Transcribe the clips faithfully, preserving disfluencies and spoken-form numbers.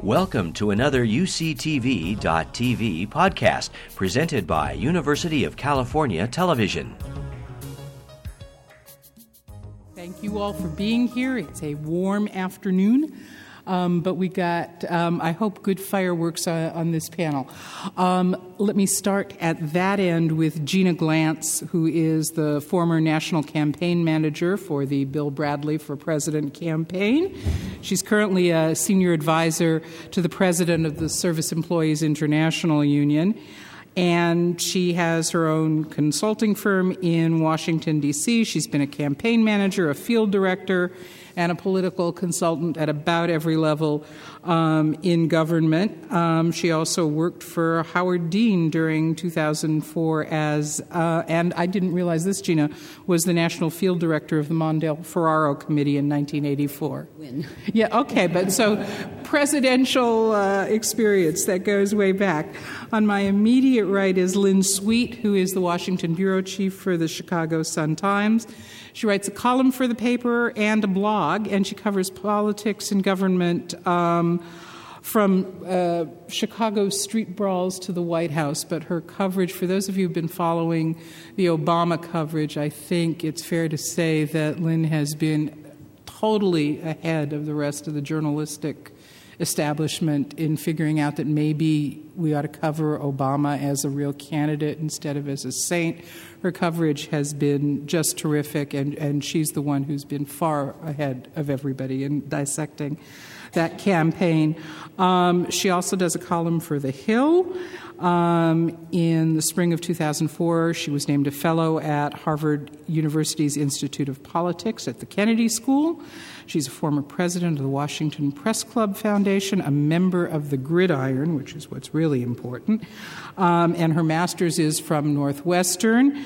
Welcome to another U C T V dot T V podcast presented by University of California Television. Thank you all for being here. It's a warm afternoon, um, but we got, um, I hope, good fireworks uh, on this panel. Um, let me start at that end with Gina Glantz, who is the former national campaign manager for the Bill Bradley for President campaign. She's currently a senior advisor to the president of the Service Employees International Union. And she has her own consulting firm in Washington, D C She's been a campaign manager, a field director, and a political consultant at about every level um, in government. Um, she also worked for Howard Dean during two thousand four as, uh, and I didn't realize this, Gina, was the national field director of the Mondale Ferraro Committee in nineteen eighty-four. Win. Yeah, okay, but so presidential uh, experience that goes way back. On my immediate right is Lynn Sweet, who is the Washington bureau chief for the Chicago Sun-Times. She writes a column for the paper and a blog, and she covers politics and government um, from uh, Chicago street brawls to the White House. But her coverage, for those of you who've been following the Obama coverage, I think it's fair to say that Lynn has been totally ahead of the rest of the journalistic establishment in figuring out that maybe we ought to cover Obama as a real candidate instead of as a saint. Her coverage has been just terrific, and, and she's the one who's been far ahead of everybody in dissecting that campaign. Um, she also does a column for The Hill. Um, in the spring of two thousand four, she was named a fellow at Harvard University's Institute of Politics at the Kennedy School. She's a former president of the Washington Press Club Foundation, a member of the Gridiron, which is what's really important, um, and her master's is from Northwestern.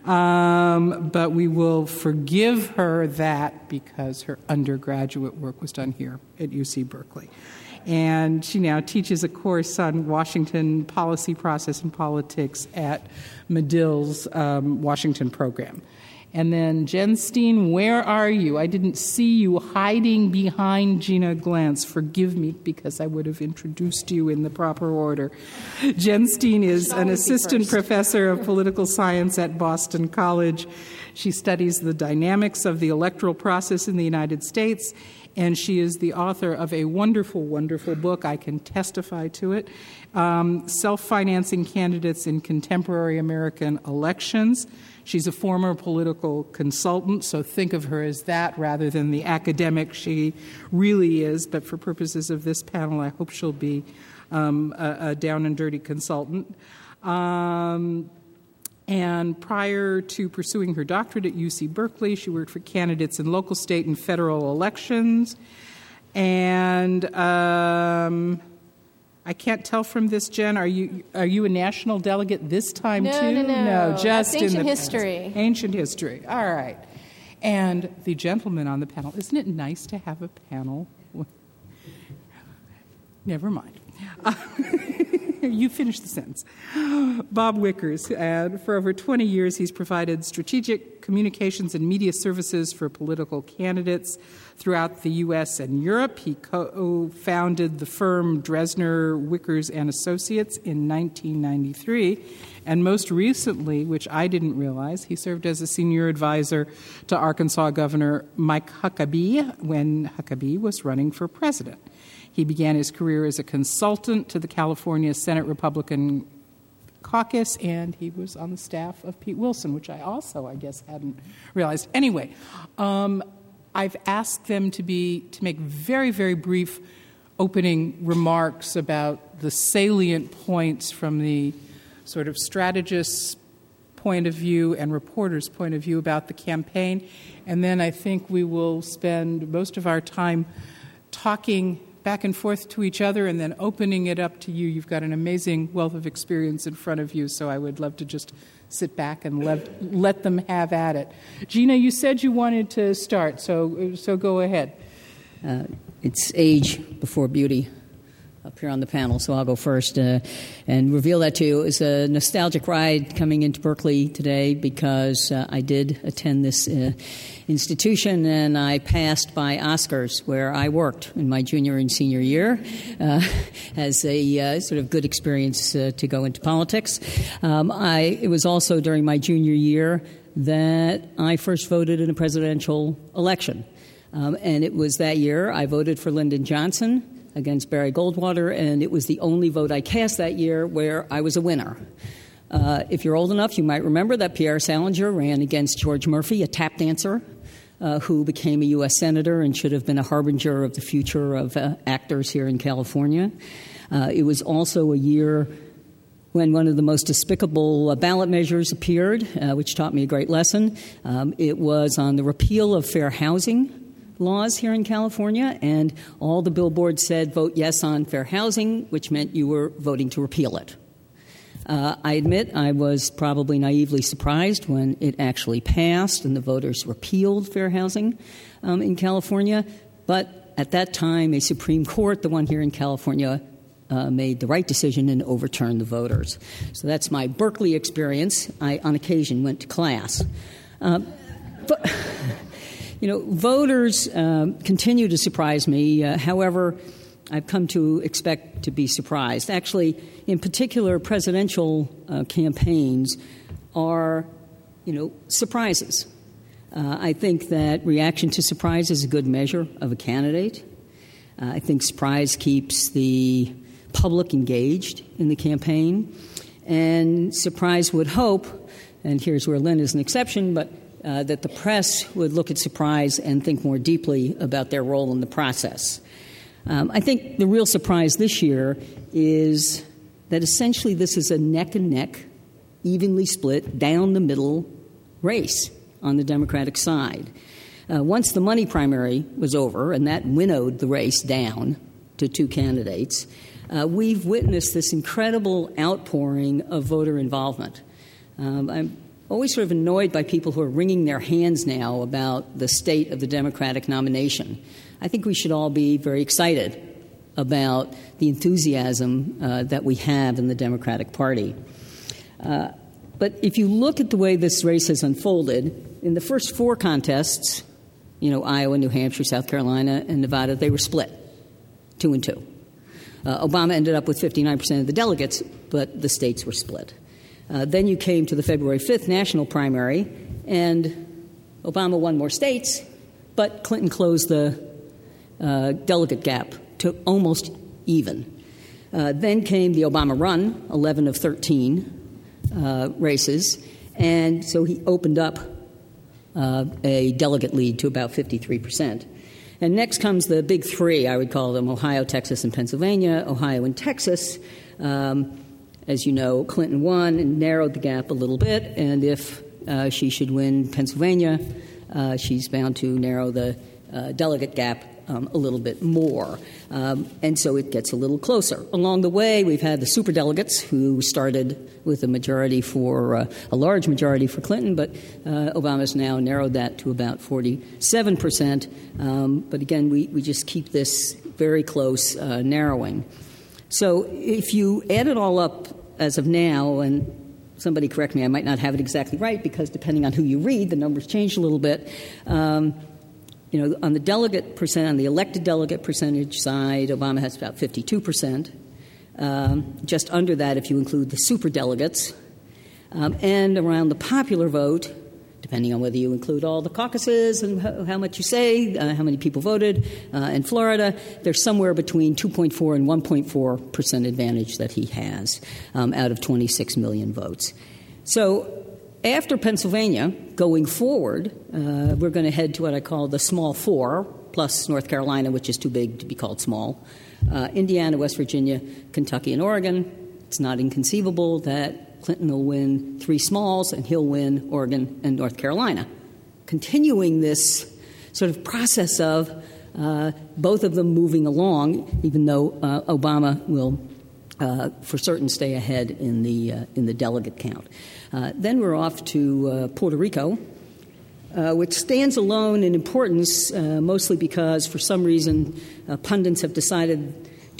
Um, but we will forgive her that because her undergraduate work was done here at U C Berkeley. And she now teaches a course on Washington policy process and politics at Medill's um, Washington program. And then, Jen Steen, where are you? I didn't see you hiding behind Gina Glantz. Forgive me, because I would have introduced you in the proper order. Jen Steen is an assistant professor of political science at Boston College. She studies the dynamics of the electoral process in the United States, and she is the author of a wonderful, wonderful book. I can testify to it, um, Self-Financing Candidates in Contemporary American Elections. She's a former political consultant, so think of her as that rather than the academic she really is. But for purposes of this panel, I hope she'll be um, a, a down-and-dirty consultant. Um, and prior to pursuing her doctorate at U C Berkeley, she worked for candidates in local, state, and federal elections. And um, I can't tell from this, Jen, are you are you a national delegate this time, no, too? No, no, no. just That's ancient in the history. Past. Ancient history. All right. And the gentleman on the panel, isn't it nice to have a panel? Never mind. Uh, you finish the sentence. Bob Wickers, uh, for over twenty years, he's provided strategic communications and media services for political candidates throughout the U S and Europe. He co-founded the firm Dresner, Wickers and Associates in nineteen ninety-three. And most recently, which I didn't realize, he served as a senior advisor to Arkansas Governor Mike Huckabee when Huckabee was running for president. He began his career as a consultant to the California Senate Republican Caucus, and he was on the staff of Pete Wilson, which I also, I guess, hadn't realized. Anyway, um, I've asked them to be to make very, very brief opening remarks about the salient points from the sort of strategist's point of view and reporter's point of view about the campaign, and then I think we will spend most of our time talking back and forth to each other and then opening it up to you. You've got an amazing wealth of experience in front of you, so I would love to just sit back and let, let them have at it. Gina, you said you wanted to start, so so go ahead. Uh, it's age before beauty. up here on the panel, so I'll go first uh, and reveal that to you. It was a nostalgic ride coming into Berkeley today because uh, I did attend this uh, institution, and I passed by Oscars, where I worked in my junior and senior year uh, as a uh, sort of good experience uh, to go into politics. Um, I, it was also during my junior year that I first voted in a presidential election. Um, and it was that year I voted for Lyndon Johnson against Barry Goldwater, and it was the only vote I cast that year where I was a winner. Uh, if you're old enough, you might remember that Pierre Salinger ran against George Murphy, a tap dancer, uh, who became a U S senator and should have been a harbinger of the future of uh, actors here in California. Uh, it was also a year when one of the most despicable uh, ballot measures appeared, uh, which taught me a great lesson. Um, it was on the repeal of fair housing laws here in California, and all the billboards said, vote yes on fair housing, which meant you were voting to repeal it. Uh, I admit I was probably naively surprised when it actually passed and the voters repealed fair housing um, in California, but at that time, a Supreme Court, the one here in California, uh, made the right decision and overturned the voters. So that's my Berkeley experience. I, on occasion, went to class. Um, but... You know, voters um, continue to surprise me. Uh, however, I've come to expect to be surprised. Actually, in particular, presidential uh, campaigns are, you know, surprises. Uh, I think that reaction to surprise is a good measure of a candidate. Uh, I think surprise keeps the public engaged in the campaign. And surprise would hope, and here's where Lynn is an exception, but Uh, that the press would look at surprise and think more deeply about their role in the process. Um, I think the real surprise this year is that essentially this is a neck-and-neck, evenly split, down-the-middle race on the Democratic side. Uh, once the money primary was over, and that winnowed the race down to two candidates, uh, we've witnessed this incredible outpouring of voter involvement. Um, I'm always sort of annoyed by people who are wringing their hands now about the state of the Democratic nomination. I think we should all be very excited about the enthusiasm uh, that we have in the Democratic Party. Uh, but if you look at the way this race has unfolded, in the first four contests, you know, Iowa, New Hampshire, South Carolina, and Nevada, they were split, two and two. Uh, Obama ended up with fifty-nine percent of the delegates, but the states were split. Uh, then you came to the February fifth national primary, and Obama won more states, but Clinton closed the uh, delegate gap to almost even. Uh, then came the Obama run, eleven of thirteen uh, races, and so he opened up uh, a delegate lead to about fifty-three percent. And next comes the big three, I would call them Ohio, Texas, and Pennsylvania. Ohio and Texas, um, as you know, Clinton won and narrowed the gap a little bit, and if uh, she should win Pennsylvania, uh, she's bound to narrow the uh, delegate gap um, a little bit more. Um, and so it gets a little closer. Along the way, we've had the superdelegates who started with a majority for, uh, a large majority for Clinton, but uh, Obama's now narrowed that to about forty-seven percent. Um, but again, we, we just keep this very close uh, narrowing. So if you add it all up as of now, and somebody correct me, I might not have it exactly right because depending on who you read, the numbers change a little bit. Um, you know, on the delegate percent, on the elected delegate percentage side, Obama has about fifty-two percent. Um, just under that if you include the superdelegates. Um, and around the popular vote, depending on whether you include all the caucuses and how, how much you say, uh, how many people voted uh, in Florida, there's somewhere between two point four and one point four percent advantage that he has um, out of twenty-six million votes. So after Pennsylvania, going forward, uh, we're going to head to what I call the small four, plus North Carolina, which is too big to be called small, uh, Indiana, West Virginia, Kentucky, and Oregon. It's not inconceivable that Clinton will win three smalls, and he'll win Oregon and North Carolina, continuing this sort of process of uh, both of them moving along, even though uh, Obama will, uh, for certain, stay ahead in the uh, in the delegate count. Uh, then we're off to uh, Puerto Rico, uh, which stands alone in importance, uh, mostly because, for some reason, uh, pundits have decided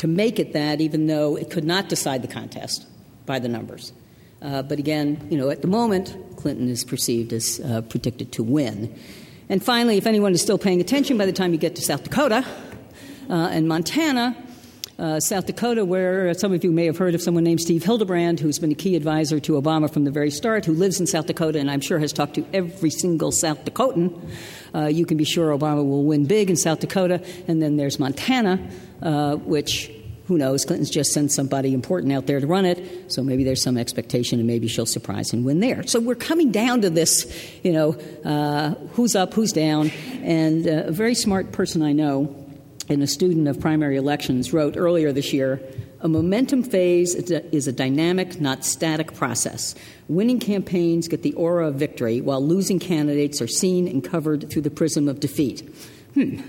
to make it that, even though it could not decide the contest by the numbers. Uh, but again, you know, at the moment, Clinton is perceived as uh, predicted to win. And finally, if anyone is still paying attention, by the time you get to South Dakota uh, and Montana, uh, South Dakota, where some of you may have heard of someone named Steve Hildebrand, who's been a key advisor to Obama from the very start, who lives in South Dakota and I'm sure has talked to every single South Dakotan. Uh, you can be sure Obama will win big in South Dakota. And then there's Montana, uh, which, who knows, Clinton's just sent somebody important out there to run it, so maybe there's some expectation and maybe she'll surprise and win there. So we're coming down to this, you know, uh, who's up, who's down. And uh, a very smart person I know, and a student of primary elections, wrote earlier this year, a momentum phase is a dynamic, not static process. Winning campaigns get the aura of victory, while losing candidates are seen and covered through the prism of defeat. Hmm.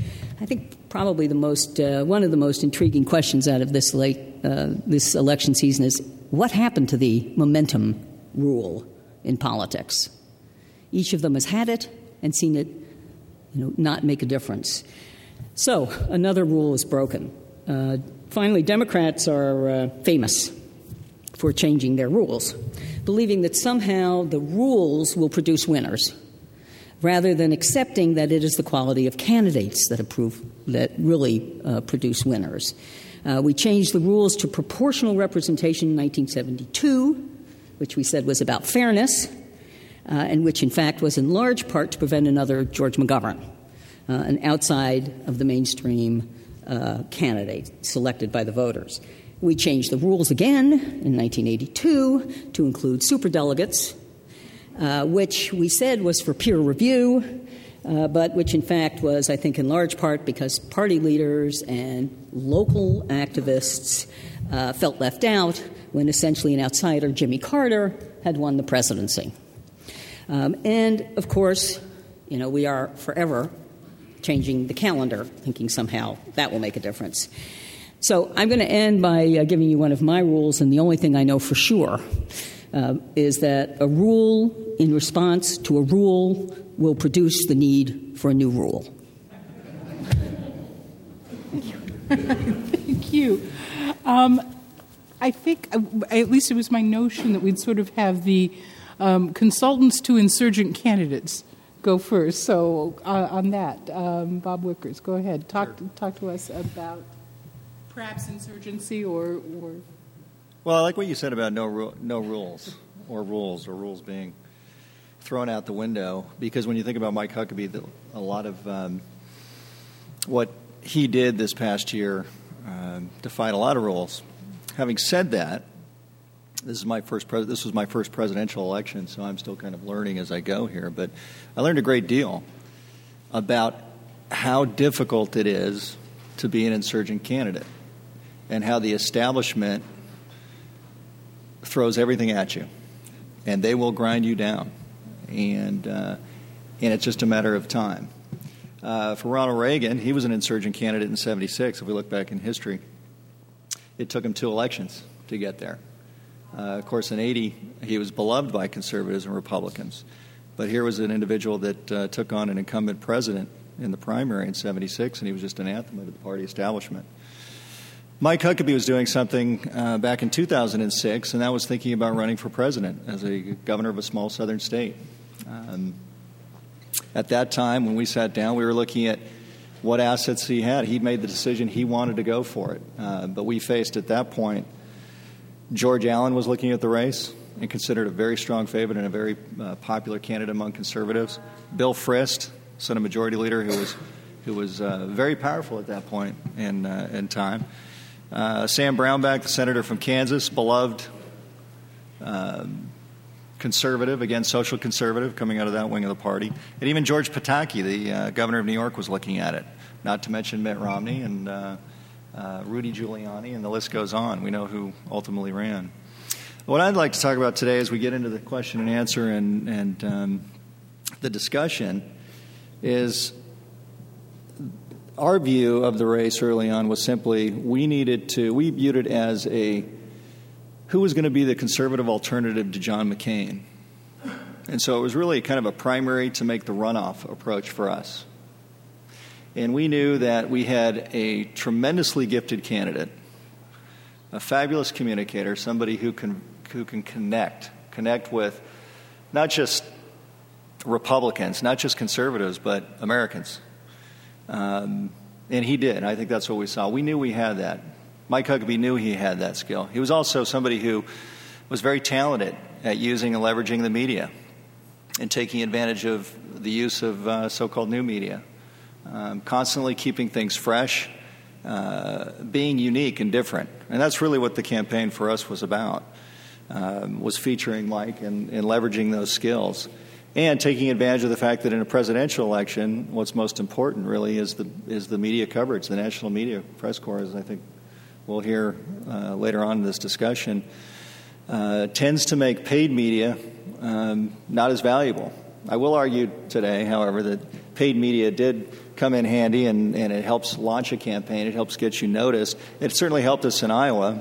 I think probably the most, uh, one of the most intriguing questions out of this late, uh, this election season is, what happened to the momentum rule in politics? Each of them has had it and seen it, you know, not make a difference. So another rule is broken. Uh, finally, Democrats are uh, famous for changing their rules, believing that somehow the rules will produce winners, rather than accepting that it is the quality of candidates that approve, that really uh, produce winners. Uh, we changed the rules to proportional representation in nineteen seventy-two, which we said was about fairness, uh, and which in fact was in large part to prevent another George McGovern, uh, an outside of the mainstream uh, candidate selected by the voters. We changed the rules again in nineteen eighty-two to include superdelegates, uh, which we said was for peer review, uh, but which in fact was, I think, in large part because party leaders and local activists uh, felt left out when essentially an outsider, Jimmy Carter, had won the presidency. Um, and, of course, you know, we are forever changing the calendar, thinking somehow that will make a difference. So I'm going to end by uh, giving you one of my rules, and the only thing I know for sure uh, is that a rule in response to a rule will produce the need for a new rule. Thank you. Thank you. Um, I think, uh, at least it was my notion that we'd sort of have the um, consultants to insurgent candidates go first. So uh, on that, um, Bob Wickers, go ahead. Talk, sure. talk to us about perhaps insurgency or, or... Well, I like what you said about no ru- no rules or rules or rules being thrown out the window, because when you think about Mike Huckabee, the, a lot of um, what he did this past year uh, defied a lot of rules. Having said that, this is my first pres- this was my first presidential election, so I'm still kind of learning as I go here, but I learned a great deal about how difficult it is to be an insurgent candidate and how the establishment throws everything at you, and they will grind you down, and uh, and it's just a matter of time. Uh, for Ronald Reagan, he was an insurgent candidate in seventy-six. If we look back in history, it took him two elections to get there. Uh, of course, in eighty, he was beloved by conservatives and Republicans, but here was an individual that uh, took on an incumbent president in the primary in seventy-six, and he was just anathema to the party establishment. Mike Huckabee was doing something uh, back in two thousand six, and that was thinking about running for president as a governor of a small southern state. Um, at that time, when we sat down, we were looking at what assets he had. He'd made the decision he wanted to go for it, uh, but we faced at that point George Allen was looking at the race and considered a very strong favorite and a very uh, popular candidate among conservatives. Bill Frist, Senate Majority Leader, who was who was uh, very powerful at that point in uh, in time. Uh, Sam Brownback, the senator from Kansas, beloved um, conservative, again, social conservative, coming out of that wing of the party. And even George Pataki, the uh, governor of New York, was looking at it, not to mention Mitt Romney and uh, uh, Rudy Giuliani, and the list goes on. We know who ultimately ran. What I'd like to talk about today as we get into the question and answer and, and um, the discussion is our view of the race early on was simply we needed to, we viewed it as a, who was going to be the conservative alternative to John McCain. And so it was really kind of a primary to make the runoff approach for us. And we knew that we had a tremendously gifted candidate, a fabulous communicator, somebody who can who can connect, connect with not just Republicans, not just conservatives, but Americans. Um, and he did. I think that's what we saw. We knew we had that. Mike Huckabee knew he had that skill. He was also somebody who was very talented at using and leveraging the media and taking advantage of the use of uh, so-called new media, um, constantly keeping things fresh, uh, being unique and different. And that's really what the campaign for us was about, um, was featuring Mike and, and leveraging those skills and taking advantage of the fact that in a presidential election, what's most important really is the is the media coverage, the national media press corps, as I think we'll hear uh, later on in this discussion, uh, tends to make paid media um, not as valuable. I will argue today, however, that paid media did come in handy, and, and it helps launch a campaign. It helps get you noticed. It certainly helped us in Iowa.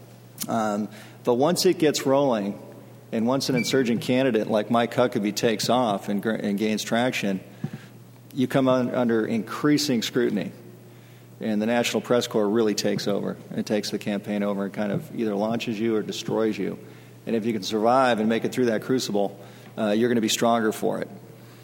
Um, but once it gets rolling, and once an insurgent candidate like Mike Huckabee takes off and, and gains traction, you come on, under increasing scrutiny. And the National Press Corps really takes over. It takes the campaign over and kind of either launches you or destroys you. And if you can survive and make it through that crucible, uh, you're going to be stronger for it.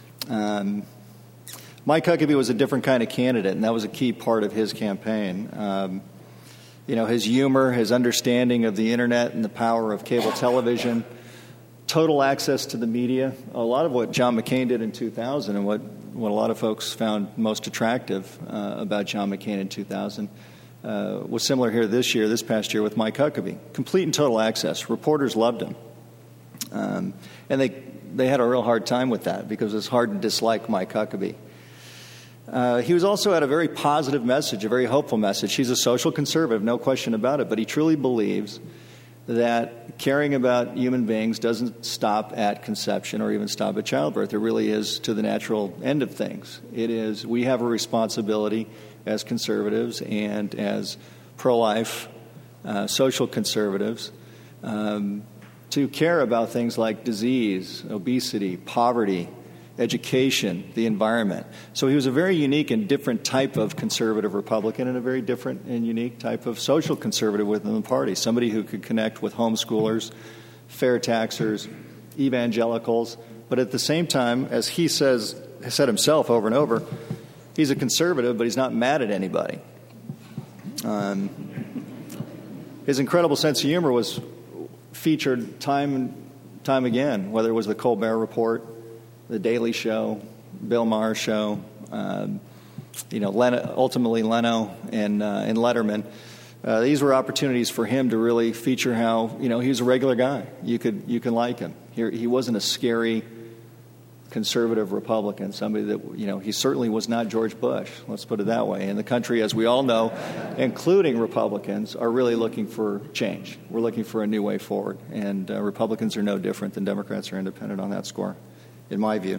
Um, Mike Huckabee was a different kind of candidate, and that was a key part of his campaign. Um, you know, his humor, his understanding of the Internet and the power of cable television, total access to the media, a lot of what John McCain did in two thousand and what, what a lot of folks found most attractive uh, about John McCain in two thousand uh, was similar here this year, this past year with Mike Huckabee. Complete and total access. Reporters loved him. Um, and they, they had a real hard time with that because it's hard to dislike Mike Huckabee. Uh, he was also had a very positive message, a very hopeful message. He's a social conservative, no question about it, but he truly believes that caring about human beings doesn't stop at conception or even stop at childbirth. It really is to the natural end of things. It is, we have a responsibility as conservatives and as pro-life uh, social conservatives um, to care about things like disease, obesity, poverty, education, the environment. So he was a very unique and different type of conservative Republican and a very different and unique type of social conservative within the party, somebody who could connect with homeschoolers, fair taxers, evangelicals, but at the same time, as he says, said himself over and over, he's a conservative, but he's not mad at anybody. Um, his incredible sense of humor was featured time and time again, whether it was the Colbert Report, The Daily Show, Bill Maher's show, um, you know, Leno, ultimately Leno and, uh, and Letterman. Uh, these were opportunities for him to really feature how, you know, he was a regular guy. You could you can like him. He, he wasn't a scary conservative Republican, somebody that, you know, he certainly was not George Bush, let's put it that way. And the country, as we all know, including Republicans, are really looking for change. We're looking for a new way forward. And uh, Republicans are no different than Democrats or independent on that score, in my view.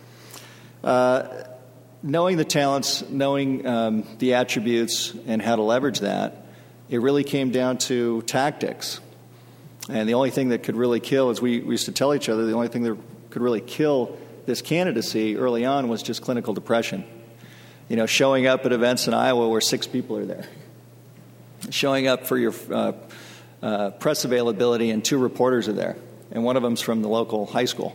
Uh, knowing the talents, knowing um, the attributes and how to leverage that, it really came down to tactics. And the only thing that could really kill, as we, we used to tell each other, the only thing that could really kill this candidacy early on was just clinical depression. You know, showing up at events in Iowa where six people are there. Showing up for your uh, uh, press availability and two reporters are there. And one of them's from the local high school.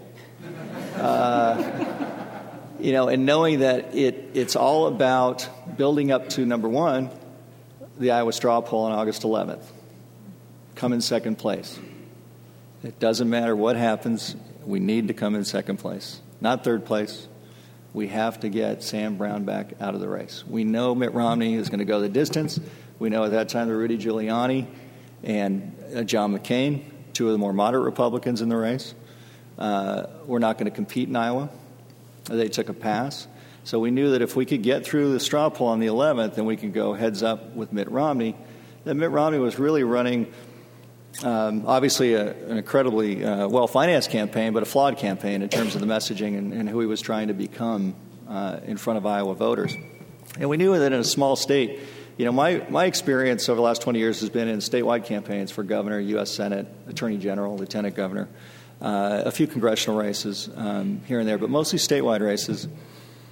Uh, you know, and knowing that it it's all about building up to, number one, the Iowa straw poll on August eleventh. Come in second place. It doesn't matter what happens. We need to come in second place, not third place. We have to get Sam Brown back out of the race. We know Mitt Romney is going to go the distance. We know at that time that Rudy Giuliani and uh, John McCain, two of the more moderate Republicans in the race, uh, were not going to compete in Iowa. They took a pass. So we knew that if we could get through the straw poll on the eleventh, then we could go heads up with Mitt Romney. That Mitt Romney was really running Um, obviously, a, an incredibly uh, well-financed campaign, but a flawed campaign in terms of the messaging and, and who he was trying to become uh, in front of Iowa voters. And we knew that in a small state, you know, my, my experience over the last twenty years has been in statewide campaigns for governor, U S Senate, attorney general, lieutenant governor, uh, a few congressional races um, here and there, but mostly statewide races.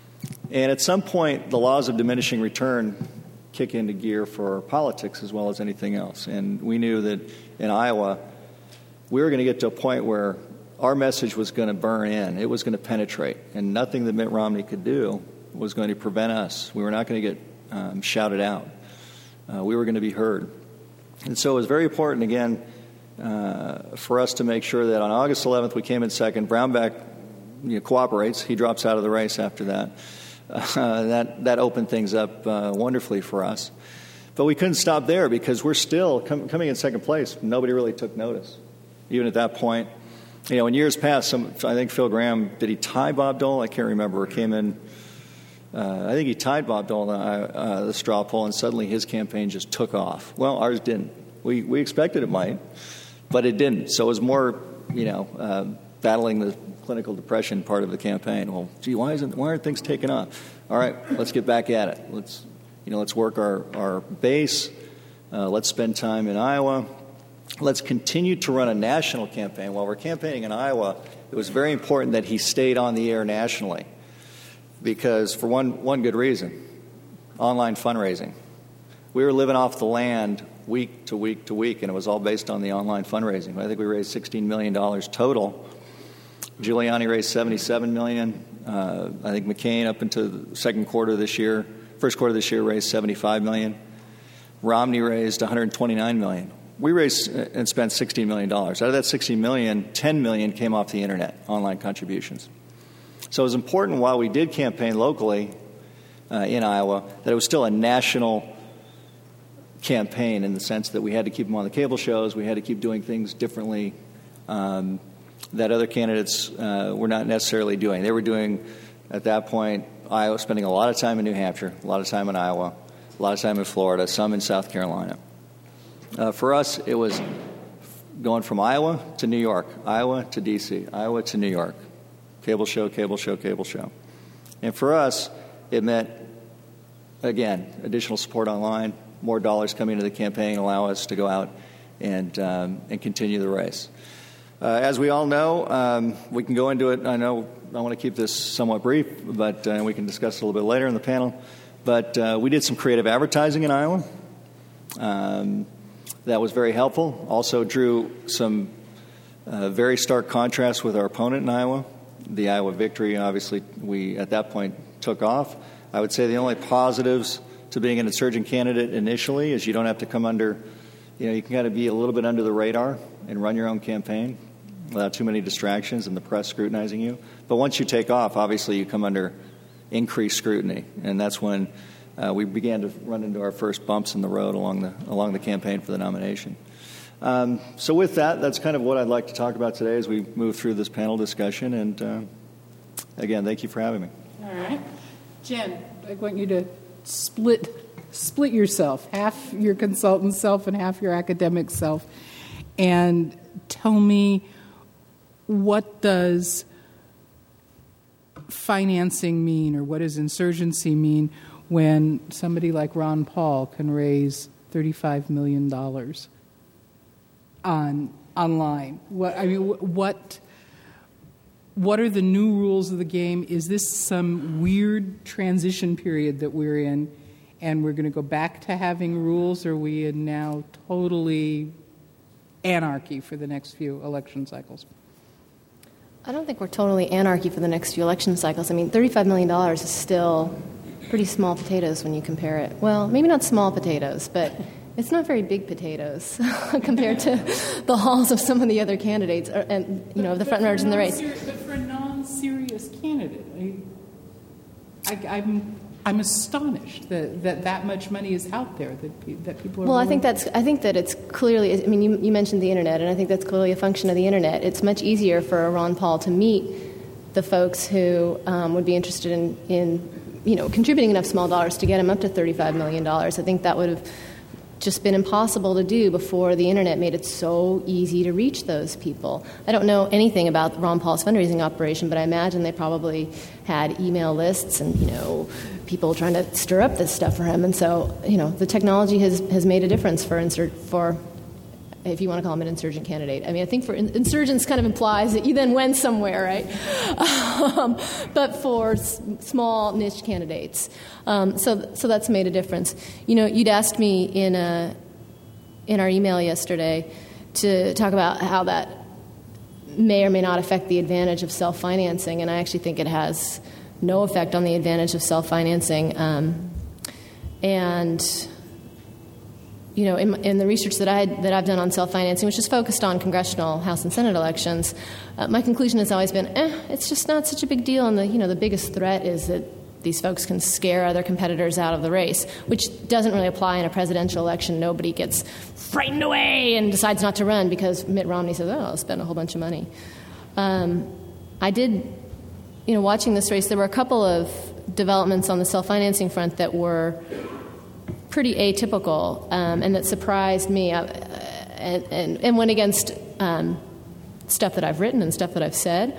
And at some point, the laws of diminishing return kick into gear for politics as well as anything else. And we knew that in Iowa, we were going to get to a point where our message was going to burn in. It was going to penetrate. And nothing that Mitt Romney could do was going to prevent us. We were not going to get um, shouted out. Uh, we were going to be heard. And so it was very important, again, uh, for us to make sure that on August eleventh we came in second. Brownback you know, cooperates. He drops out of the race after that. Uh, that that opened things up uh, wonderfully for us. But we couldn't stop there because we're still com- coming in second place. Nobody really took notice, even at that point. You know, in years past, some, I think Phil Gramm, did he tie Bob Dole? I can't remember. Came in, uh, I think he tied Bob Dole in uh, uh, the straw poll, and suddenly his campaign just took off. Well, ours didn't. We we expected it might, but it didn't. So it was more, you know, uh, battling the clinical depression part of the campaign. Well, gee, why isn't why aren't things taking off? All right, let's get back at it. Let's you know let's work our our base. Uh, let's spend time in Iowa. Let's continue to run a national campaign. While we're campaigning in Iowa, it was very important that he stayed on the air nationally, because for one one good reason, online fundraising. We were living off the land week to week to week, and it was all based on the online fundraising. I think we raised sixteen million dollars total. Giuliani raised seventy-seven million dollars. Uh, I think McCain, up into the second quarter of this year, first quarter of this year, raised seventy-five million dollars. Romney raised one hundred twenty-nine million dollars. We raised and spent sixteen million dollars. Out of that sixteen million dollars, ten million dollars came off the internet, online contributions. So it was important while we did campaign locally uh, in Iowa that it was still a national campaign in the sense that we had to keep them on the cable shows, we had to keep doing things differently um, that other candidates uh, were not necessarily doing. They were doing, at that point, Iowa, spending a lot of time in New Hampshire, a lot of time in Iowa, a lot of time in Florida, some in South Carolina. Uh, for us, it was going from Iowa to New York, Iowa to D C, Iowa to New York, cable show, cable show, cable show. And for us, it meant, again, additional support online, more dollars coming into the campaign, allow us to go out and um, and continue the race. Uh, as we all know, um, we can go into it. I know I want to keep this somewhat brief, but uh, we can discuss it a little bit later in the panel. But uh, we did some creative advertising in Iowa. Um, that was very helpful. Also drew some uh, very stark contrasts with our opponent in Iowa. The Iowa victory, obviously, we at that point took off. I would say the only positives to being an insurgent candidate initially is you don't have to come under, you know, you can kind of be a little bit under the radar and run your own campaign without too many distractions and the press scrutinizing you. But once you take off, obviously you come under increased scrutiny, and that's when uh, we began to run into our first bumps in the road along the along the campaign for the nomination. Um, so with that, that's kind of what I'd like to talk about today as we move through this panel discussion. And uh, again, thank you for having me. All right. Jen, I want you to split split yourself, half your consultant self and half your academic self, and tell me, what does financing mean, or what does insurgency mean when somebody like Ron Paul can raise thirty-five million dollars on online? What I mean, what what are the new rules of the game? Is this some weird transition period that we're in, and we're going to go back to having rules, or are we in now totally anarchy for the next few election cycles? I don't think we're totally anarchy for the next few election cycles. I mean, thirty-five million dollars is still pretty small potatoes when you compare it. Well, maybe not small potatoes, but it's not very big potatoes compared to the hauls of some of the other candidates, or, and you know, the front runners in the race. But for a non-serious candidate, I, I, I'm I'm astonished that, that that much money is out there that pe- that people are. Well, I think that's I think that it's clearly. I mean, you, you mentioned the internet, and I think that's clearly a function of the internet. It's much easier for Ron Paul to meet the folks who um, would be interested in, in, you know, contributing enough small dollars to get him up to thirty-five million dollars. I think that would have just been impossible to do before the internet made it so easy to reach those people. I don't know anything about Ron Paul's fundraising operation, but I imagine they probably had email lists and, you know, people trying to stir up this stuff for him. And so, you know, the technology has, has made a difference for insert for if you want to call him an insurgent candidate. I mean, I think for in- insurgents kind of implies that you then went somewhere, right? Um, but for s- small niche candidates. Um, so so that's made a difference. You know, you'd asked me in a, in our email yesterday to talk about how that may or may not affect the advantage of self-financing, and I actually think it has no effect on the advantage of self-financing. Um, and... You know, in, in the research that I that I've done on self-financing, which is focused on congressional House and Senate elections, uh, my conclusion has always been, eh, it's just not such a big deal. And the you know the biggest threat is that these folks can scare other competitors out of the race, which doesn't really apply in a presidential election. Nobody gets frightened away and decides not to run because Mitt Romney says, "Oh, I'll spend a whole bunch of money." Um, I did, you know, watching this race, there were a couple of developments on the self-financing front that were pretty atypical, um, and that surprised me, uh, and, and, and went against um, stuff that I've written and stuff that I've said.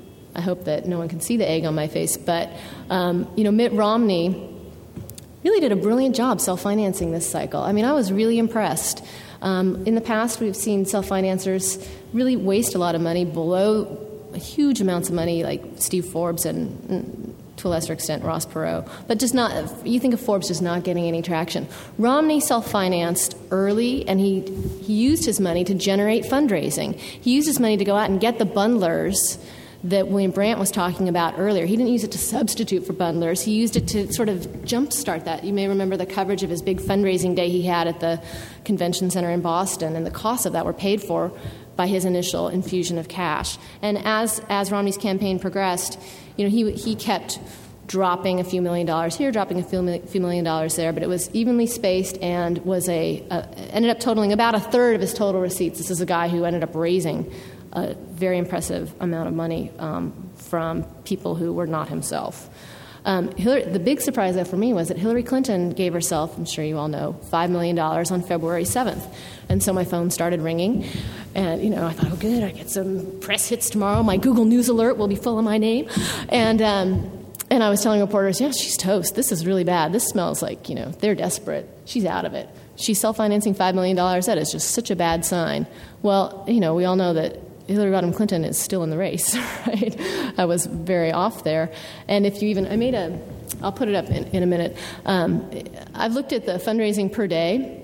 I hope that no one can see the egg on my face, but um, you know, Mitt Romney really did a brilliant job self-financing this cycle. I mean, I was really impressed. Um, in the past, we've seen self-financers really waste a lot of money, below huge amounts of money, like Steve Forbes and, and to a lesser extent, Ross Perot. But just not, you think of Forbes just not getting any traction. Romney self-financed early, and he, he used his money to generate fundraising. He used his money to go out and get the bundlers that William Brandt was talking about earlier. He didn't use it to substitute for bundlers. He used it to sort of jumpstart that. You may remember the coverage of his big fundraising day he had at the convention center in Boston, and the costs of that were paid for by his initial infusion of cash. And as as Romney's campaign progressed, you know, he he kept dropping a few million dollars here, dropping a few, few million dollars there, but it was evenly spaced and was a, a ended up totaling about a third of his total receipts. This is a guy who ended up raising a very impressive amount of money um, from people who were not himself. Um, Hillary, the big surprise, though, for me was that Hillary Clinton gave herself, I'm sure you all know, five million dollars on February seventh. And so my phone started ringing. And, you know, I thought, oh, good, I get some press hits tomorrow. My Google News alert will be full of my name. And um, and I was telling reporters, yeah, she's toast. This is really bad. This smells like, you know, they're desperate. She's out of it. She's self-financing five million dollars. That is just such a bad sign. Well, you know, we all know that Hillary Rodham Clinton is still in the race, right? I was very off there. And if you even, I made a, I'll put it up in, in a minute. Um, I've looked at the fundraising per day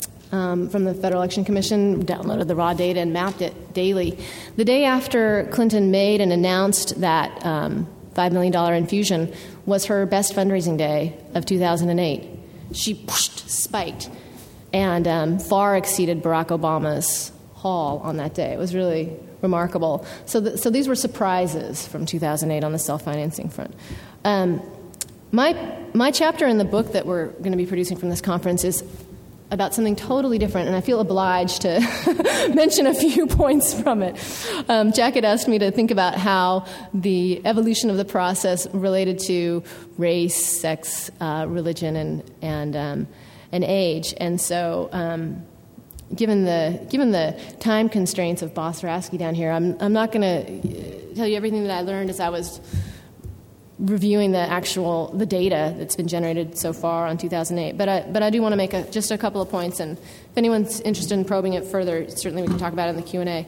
um, from the Federal Election Commission, downloaded the raw data and mapped it daily. The day after Clinton made and announced that um, five million dollars infusion was her best fundraising day of two thousand eight. She whooshed, spiked and um, far exceeded Barack Obama's haul on that day. It was really remarkable. So, th- so these were surprises from two thousand eight on the self-financing front. Um, my my chapter in the book that we're going to be producing from this conference is about something totally different, and I feel obliged to mention a few points from it. Um, Jack had asked me to think about how the evolution of the process related to race, sex, uh, religion, and and um, and age, and so. Um, Given the given the time constraints of Boss Rasky down here, I'm I'm not going to tell you everything that I learned as I was reviewing the actual the data that's been generated so far on two thousand eight. But I but I do want to make a, just a couple of points, and if anyone's interested in probing it further, certainly we can talk about it in the Q and A.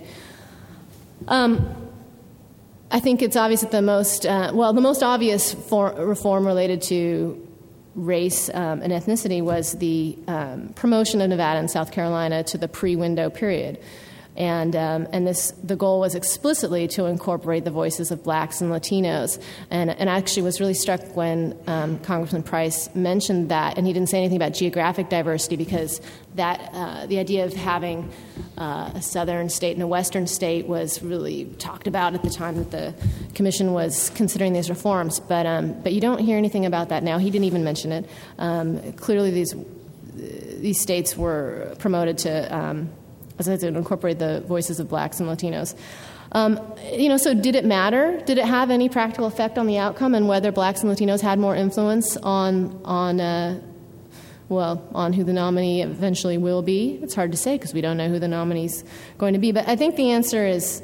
Um, I think it's obvious that the most uh, well the most obvious for, reform related to race um, and ethnicity was the um, promotion of Nevada and South Carolina to the pre-window period. And um, and this the goal was explicitly to incorporate the voices of blacks and Latinos. And and I actually was really struck when um, Congressman Price mentioned that, and he didn't say anything about geographic diversity, because that uh, the idea of having uh, a southern state and a western state was really talked about at the time that the commission was considering these reforms. But um, but you don't hear anything about that now. He didn't even mention it. Um, clearly, these these states were promoted to. Um, as I said, to incorporate the voices of blacks and Latinos. Um, you know, so did it matter? Did it have any practical effect on the outcome and whether blacks and Latinos had more influence on, on uh, well, on who the nominee eventually will be? It's hard to say because we don't know who the nominee's going to be. But I think the answer is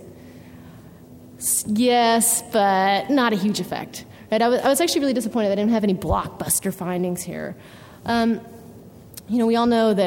yes, but not a huge effect. Right? I was, I was actually really disappointed that I didn't have any blockbuster findings here. Um, you know, we all know that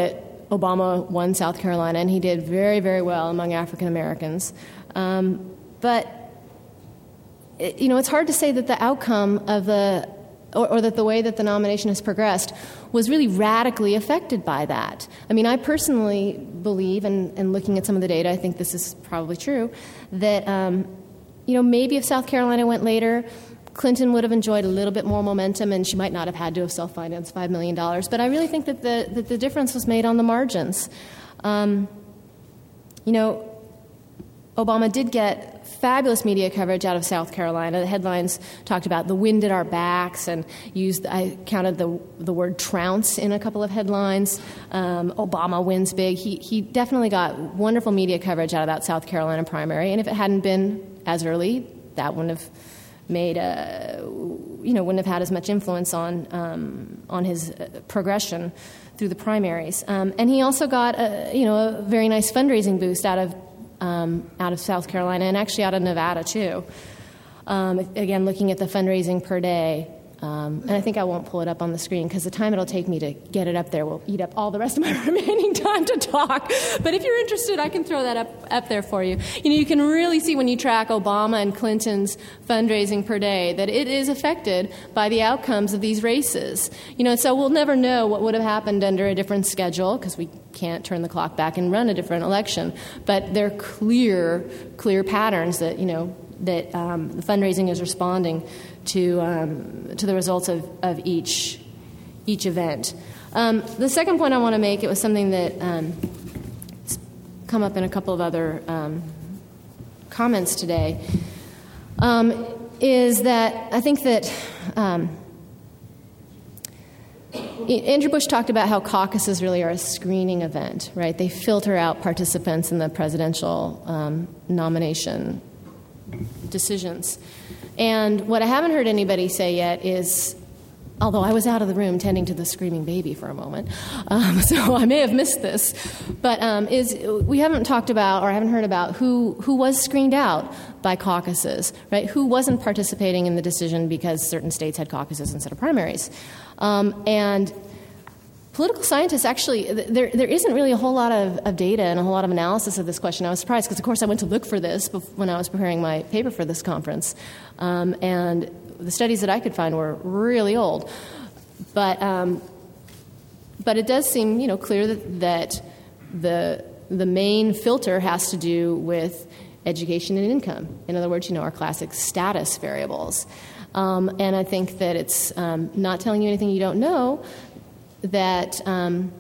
Obama won South Carolina, and he did very, very well among African Americans. Um, but, it, you know, it's hard to say that the outcome of the, or, or that the way that the nomination has progressed was really radically affected by that. I mean, I personally believe, and, and looking at some of the data, I think this is probably true, that, um, you know, maybe if South Carolina went later, Clinton would have enjoyed a little bit more momentum, and she might not have had to have self-financed five million dollars. But I really think that the, that the difference was made on the margins. Um, you know, Obama did get fabulous media coverage out of South Carolina. The headlines talked about the wind at our backs, and used, I counted the the word trounce in a couple of headlines. Um, Obama wins big. He he definitely got wonderful media coverage out of that South Carolina primary. And if it hadn't been as early, that wouldn't have made a, you know, wouldn't have had as much influence on um, on his progression through the primaries. Um, and he also got a, you know, a very nice fundraising boost out of um, out of South Carolina, and actually out of Nevada too. Um, again, looking at the fundraising per day. Um, and I think I won't pull it up on the screen because the time it'll take me to get it up there will eat up all the rest of my remaining time to talk. But if you're interested, I can throw that up, up there for you. You know, you can really see when you track Obama and Clinton's fundraising per day that it is affected by the outcomes of these races. You know, so we'll never know what would have happened under a different schedule because we can't turn the clock back and run a different election. But there are clear, clear patterns that, you know, that um, the fundraising is responding to um, to the results of, of each each event. Um, the second point I want to make, it was something that um, has come up in a couple of other um, comments today, um, is that I think that um, Andrew Bush talked about how caucuses really are a screening event, right? They filter out participants in the presidential um, nomination decisions. And what I haven't heard anybody say yet is, although I was out of the room tending to the screaming baby for a moment, um, so I may have missed this, but um, is we haven't talked about or haven't heard about who, who was screened out by caucuses, right? Who wasn't participating in the decision because certain states had caucuses instead of primaries. Um, and political scientists actually, there there isn't really a whole lot of, of data and a whole lot of analysis of this question. I was surprised because, of course, I went to look for this when I was preparing my paper for this conference. Um, and the studies that I could find were really old. But um, but it does seem, you know, clear that, that the the main filter has to do with education and income. In other words, you know, our classic status variables. Um, and I think that it's um, not telling you anything you don't know, that um,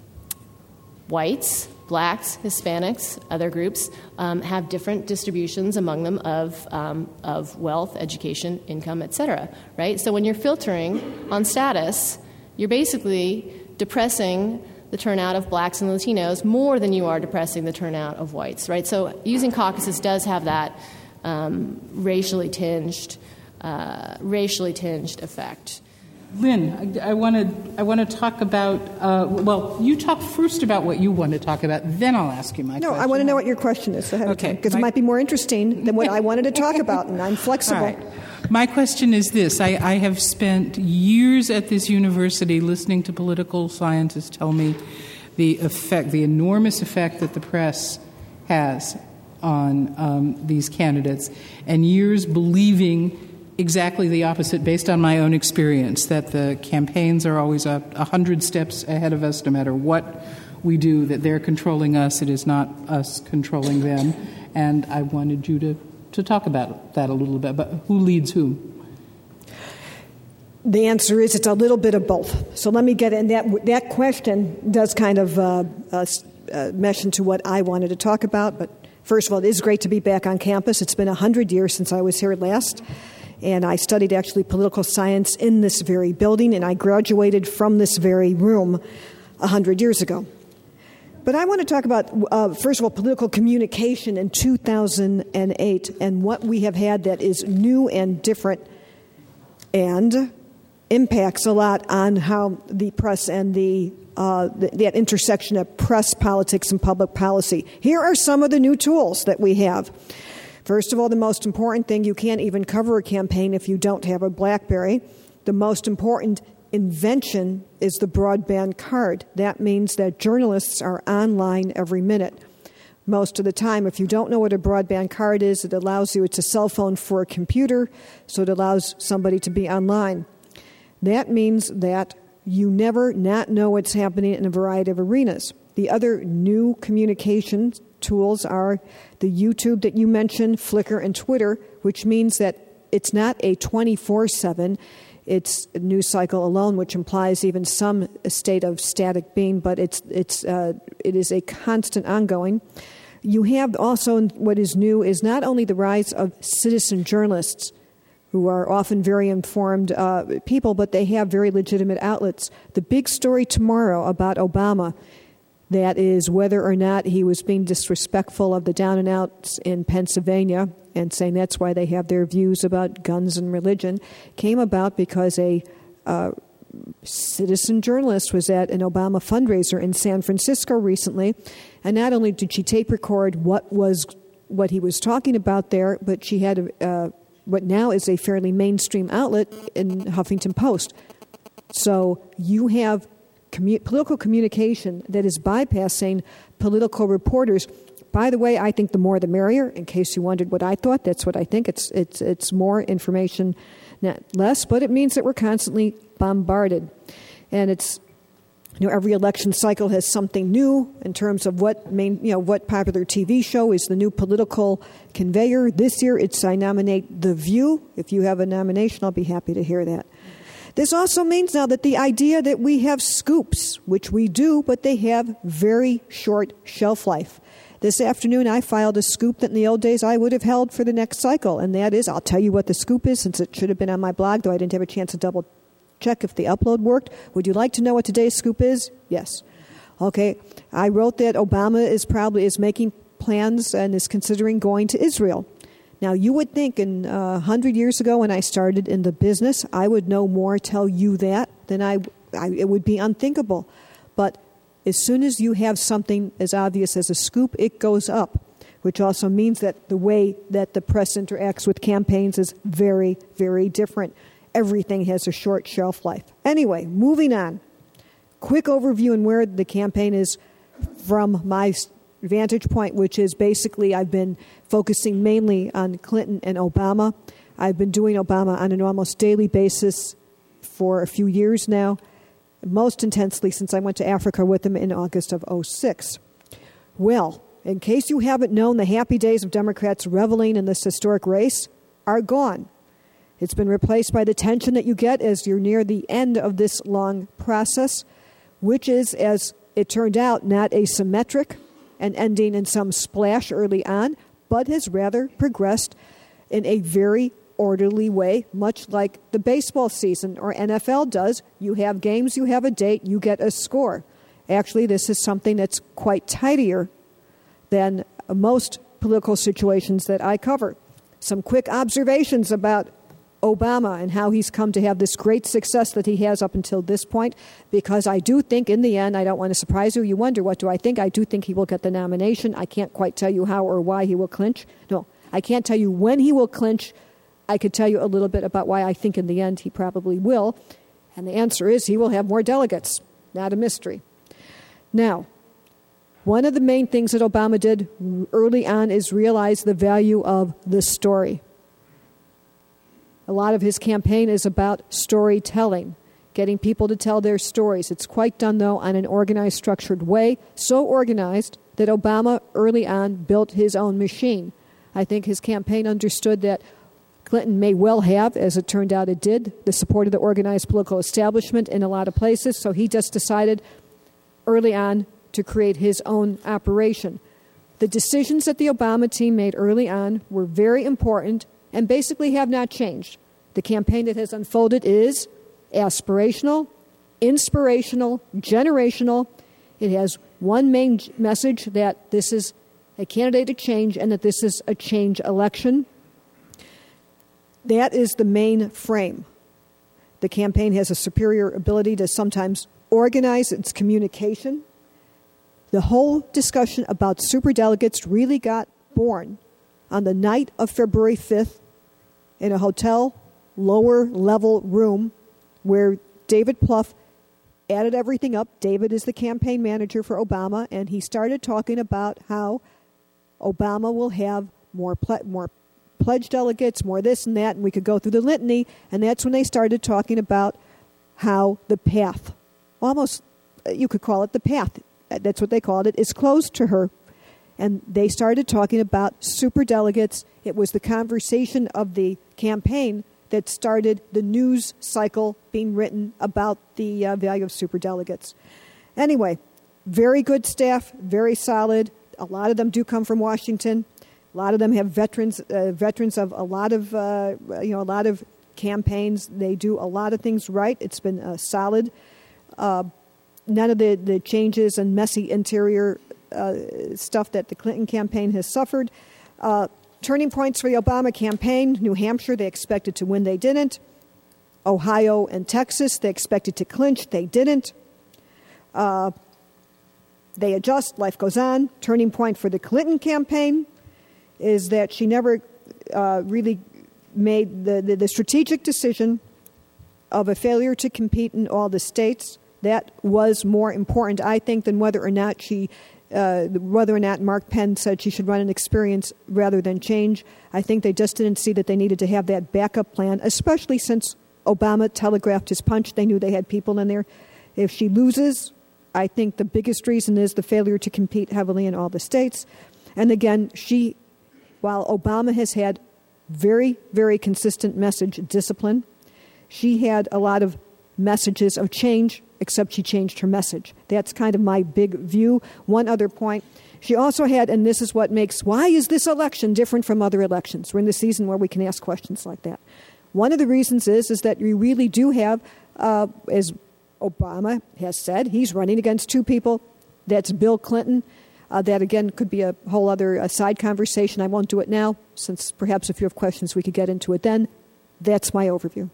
whites, blacks, Hispanics, other groups um, have different distributions among them of um, of wealth, education, income, et cetera, right? So when you're filtering on status, you're basically depressing the turnout of blacks and Latinos more than you are depressing the turnout of whites, right? So using caucuses does have that um, racially tinged, uh, racially tinged effect. Lynn, I, I want to I want to talk about, uh, well, you talk first about what you want to talk about, then I'll ask you my no, question. No, I want to know what your question is ahead okay, of time, because my... it might be more interesting than what I wanted to talk about, and I'm flexible. All right. My question is this. I, I have spent years at this university listening to political scientists tell me the effect, the enormous effect that the press has on um, these candidates, and years believing exactly the opposite based on my own experience, that the campaigns are always a, a hundred steps ahead of us no matter what we do, that they're controlling us, it is not us controlling them. And I wanted you to, to talk about that a little bit, but who leads whom? The answer is it's a little bit of both. So let me get in. That, that question does kind of uh, uh, uh, mesh into what I wanted to talk about. But first of all, it is great to be back on campus. It's been a hundred years since I was here last. And I studied actually political science in this very building, and I graduated from this very room a hundred years ago. But I want to talk about, uh, first of all, political communication in two thousand eight and what we have had that is new and different and impacts a lot on how the press and the, uh, the that intersection of press, politics, and public policy. Here are some of the new tools that we have. First of all, the most important thing, you can't even cover a campaign if you don't have a BlackBerry. The most important invention is the broadband card. That means that journalists are online every minute. Most of the time, if you don't know what a broadband card is, it allows you, it's a cell phone for a computer, so it allows somebody to be online. That means that you never not know what's happening in a variety of arenas. The other new communication tools are the YouTube that you mentioned, Flickr, and Twitter, which means that it's not a twenty-four seven. It's a news cycle alone, which implies even some state of static being, but it's it's uh, it is a constant ongoing. You have also what is new is not only the rise of citizen journalists, who are often very informed uh, people, but they have very legitimate outlets. The big story tomorrow about Obama, that is whether or not he was being disrespectful of the down and outs in Pennsylvania and saying that's why they have their views about guns and religion, came about because a uh, citizen journalist was at an Obama fundraiser in San Francisco recently, and not only did she tape record what was what he was talking about there, but she had a, uh, what now is a fairly mainstream outlet in Huffington Post. So you have commu- political communication that is bypassing political reporters. By the way, I think the more the merrier. In case you wondered what I thought, that's what I think. It's it's it's more information, not less, but it means that we're constantly bombarded. And it's, you know, every election cycle has something new in terms of what main, you know, what popular T V show is the new political conveyor. This year, it's I nominate The View. If you have a nomination, I'll be happy to hear that. This also means now that the idea that we have scoops, which we do, but they have very short shelf life. This afternoon, I filed a scoop that in the old days I would have held for the next cycle, and that is, I'll tell you what the scoop is, since it should have been on my blog, though I didn't have a chance to double check if the upload worked. Would you like to know what today's scoop is? Yes. Okay. I wrote that Obama is probably is making plans and is considering going to Israel. Now, you would think in uh, one hundred years ago when I started in the business, I would know more, tell you that, than I, I it would be unthinkable. But as soon as you have something as obvious as a scoop, it goes up, which also means that the way that the press interacts with campaigns is very, very different. Everything has a short shelf life. Anyway, moving on. Quick overview on where the campaign is from my vantage point, which is basically I've been focusing mainly on Clinton and Obama. I've been doing Obama on an almost daily basis for a few years now, most intensely since I went to Africa with him in August of oh six. Well, in case you haven't known, the happy days of Democrats reveling in this historic race are gone. It's been replaced by the tension that you get as you're near the end of this long process, which is, as it turned out, not asymmetric and ending in some splash early on, but has rather progressed in a very orderly way, much like the baseball season or N F L does. You have games, you have a date, you get a score. Actually, this is something that's quite tidier than most political situations that I cover. Some quick observations about Obama and how he's come to have this great success that he has up until this point, because I do think in the end, I don't want to surprise you, you wonder, what do I think? I do think he will get the nomination. I can't quite tell you how or why he will clinch. No, I can't tell you when he will clinch. I could tell you a little bit about why I think in the end he probably will. And the answer is he will have more delegates. Not a mystery. Now, one of the main things that Obama did early on is realize the value of the story. A lot of his campaign is about storytelling, getting people to tell their stories. It's quite done, though, on an organized, structured way, so organized that Obama early on built his own machine. I think his campaign understood that Clinton may well have, as it turned out it did, the support of the organized political establishment in a lot of places, so he just decided early on to create his own operation. The decisions that the Obama team made early on were very important and basically have not changed. The campaign that has unfolded is aspirational, inspirational, generational. It has one main message, that this is a candidate of change and that this is a change election. That is the main frame. The campaign has a superior ability to sometimes organize its communication. The whole discussion about superdelegates really got born on the night of February fifth in a hotel lower level room where David Plouffe added everything up. David is the campaign manager for Obama, and he started talking about how Obama will have more ple- more pledge delegates, more this and that, and we could go through the litany, and that's when they started talking about how the path, almost you could call it the path, that's what they called it, is closed to her. And they started talking about superdelegates. It was the conversation of the campaign that started the news cycle being written about the uh, value of superdelegates. Anyway, very good staff, very solid. A lot of them do come from Washington. A lot of them have veterans, uh, veterans of a lot of, uh, you know, a lot of campaigns. They do a lot of things right. It's been uh, solid. Uh, none of the, the changes and messy interior uh, stuff that the Clinton campaign has suffered. Uh, turning points for the Obama campaign: New Hampshire, they expected to win, they didn't. Ohio and Texas, they expected to clinch, they didn't. Uh, they adjust, life goes on. Turning point for the Clinton campaign is that she never uh, really made the, the, the strategic decision of a failure to compete in all the states. That was more important, I think, than whether or not she, uh, whether or not Mark Penn said she should run an experience rather than change. I think they just didn't see that they needed to have that backup plan, especially since Obama telegraphed his punch. They knew they had people in there. If she loses, I think the biggest reason is the failure to compete heavily in all the states. And again, she, while Obama has had very, very consistent message discipline, she had a lot of messages of change, except she changed her message. That's kind of my big view. One other point, she also had, and this is what makes, why is this election different from other elections? We're in the season where we can ask questions like that. One of the reasons is, is that we really do have, uh, as Obama has said, he's running against two people. That's Bill Clinton. Uh, that, again, could be a whole other uh, side conversation. I won't do it now, since perhaps if you have questions, we could get into it then. That's my overview.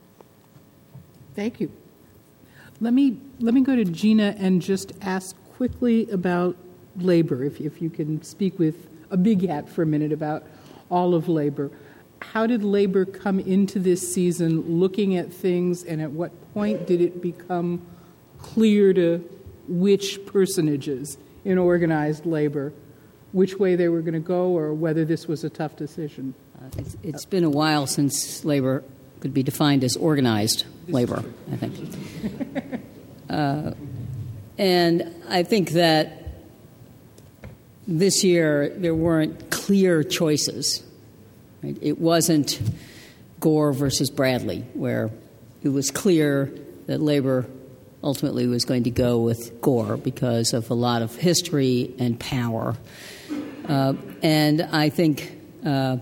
Thank you. Let me let me go to Gina and just ask quickly about labor, if, if you can speak with a big hat for a minute about all of labor. How did labor come into this season looking at things, and at what point did it become clear to which personages in organized labor which way they were going to go, or whether this was a tough decision? Uh, it's, it's been a while since labor could be defined as organized labor, I think. uh, and I think that this year there weren't clear choices. Right? It wasn't Gore versus Bradley, where it was clear that labor ultimately was going to go with Gore because of a lot of history and power. Uh, and I think uh,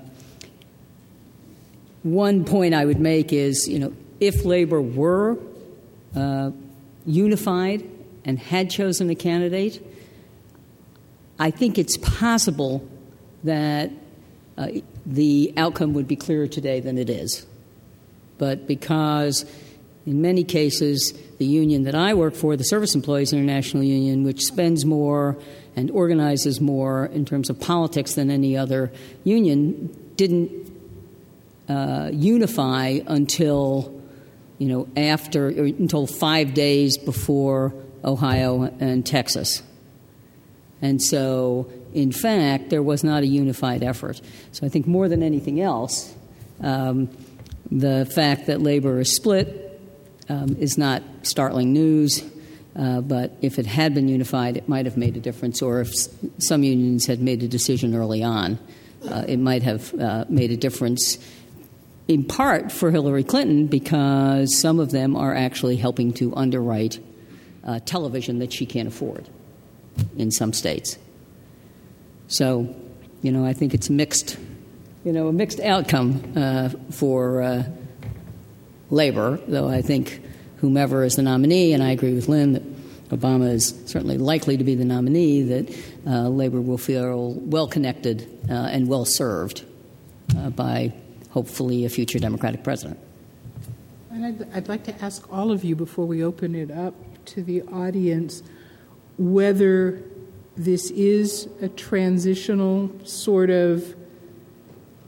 one point I would make is, you know, if labor were uh, unified and had chosen a candidate, I think it's possible that uh, the outcome would be clearer today than it is. But because in many cases, the union that I work for, the Service Employees International Union, which spends more and organizes more in terms of politics than any other union, didn't uh, unify until, you know, after, or until five days before Ohio and Texas. And so, in fact, there was not a unified effort. So I think more than anything else, um, the fact that labor is split Um, is not startling news, uh, but if it had been unified, it might have made a difference, or if s- some unions had made a decision early on, uh, it might have uh, made a difference, in part for Hillary Clinton, because some of them are actually helping to underwrite uh, television that she can't afford in some states. So, you know, I think it's mixed, you know, a mixed outcome uh, for uh labor, though I think whomever is the nominee, and I agree with Lynn that Obama is certainly likely to be the nominee, that uh, labor will feel well-connected uh, and well-served uh, by hopefully a future Democratic president. And I'd, I'd like to ask all of you, before we open it up to the audience, whether this is a transitional sort of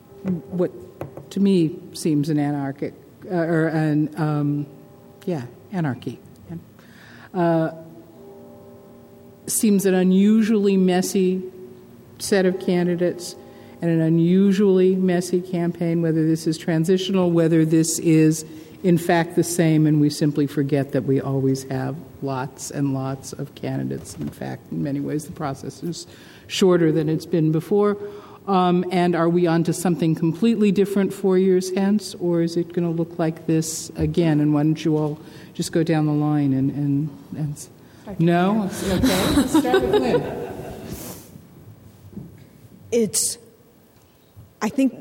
what to me seems an anarchic Uh, or an um, yeah, anarchy. Uh, seems an unusually messy set of candidates and an unusually messy campaign, whether this is transitional, whether this is in fact the same, and we simply forget that we always have lots and lots of candidates. In fact, in many ways, the process is shorter than it's been before. Um, and are we on to something completely different four years hence, or is it going to look like this again? And why don't you all just go down the line and... and, and no? Okay. Let's start with Lynn. It's, I think